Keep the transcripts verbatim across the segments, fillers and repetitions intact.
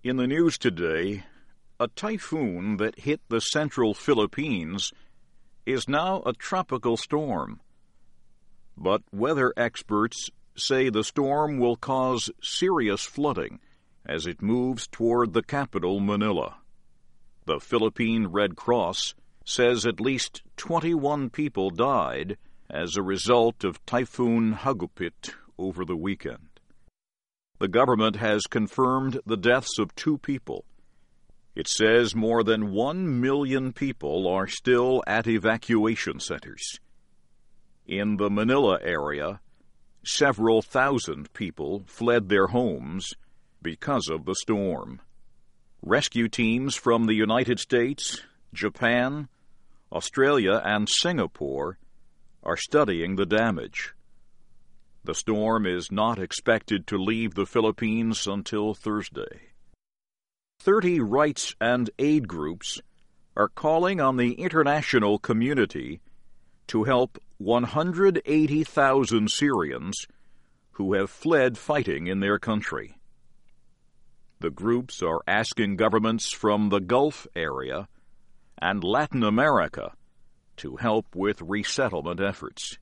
In the news today, a typhoon that hit the central Philippines is now a tropical storm. But weather experts say the storm will cause serious flooding as it moves toward the capital, Manila. The Philippine Red Cross says at least twenty-one people died as a result of Typhoon Hagupit over the weekend. The government has confirmed the deaths of two people. It says more than one million people are still at evacuation centers. In the Manila area, several thousand people fled their homes because of the storm. Rescue teams from the United States, Japan, Australia, and Singapore are studying the damage. The storm is not expected to leave the Philippines until Thursday. Thirty rights and aid groups are calling on the international community to help one hundred eighty thousand Syrians who have fled fighting in their country. The groups are asking governments from the Gulf area and Latin America to help with resettlement efforts.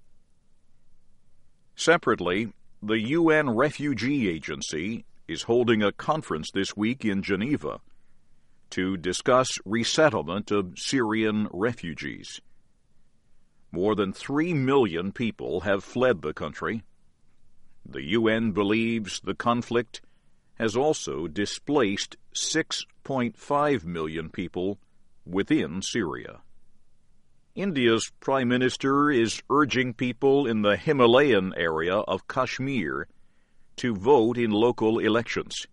Separately, the U N Refugee Agency is holding a conference this week in Geneva to discuss resettlement of Syrian refugees. More than three million people have fled the country. The U N believes the conflict has also displaced six point five million people within Syria. India's Prime Minister is urging people in the Himalayan area of Kashmir to vote in local elections.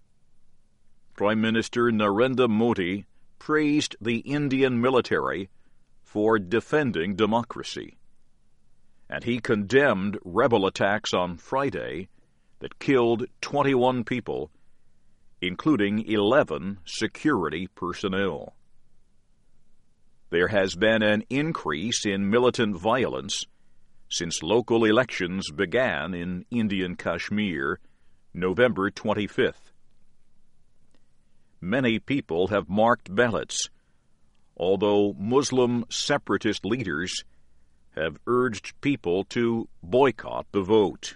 Prime Minister Narendra Modi praised the Indian military for defending democracy, and he condemned rebel attacks on Friday that killed twenty-one people, including eleven security personnel. There has been an increase in militant violence since local elections began in Indian Kashmir November twenty-fifth. Many people have marked ballots, although Muslim separatist leaders have urged people to boycott the vote.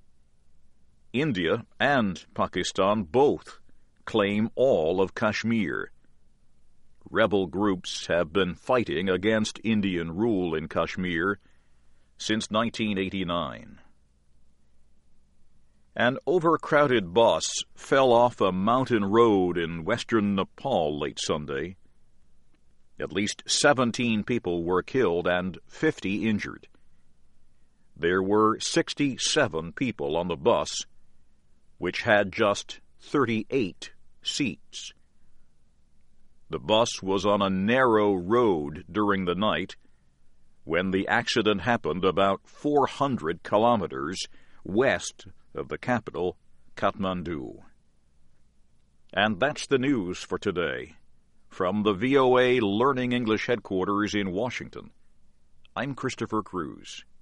India and Pakistan both claim all of Kashmir. Rebel groups have been fighting against Indian rule in Kashmir since nineteen eighty-nine. An overcrowded bus fell off a mountain road in western Nepal late Sunday. At least seventeen people were killed and fifty injured. There were sixty-seven people on the bus, which had just thirty-eight seats. The bus was on a narrow road during the night when the accident happened about four hundred kilometers west of the capital, Kathmandu. And that's the news for today. From the V O A Learning English headquarters in Washington, I'm Christopher Cruz.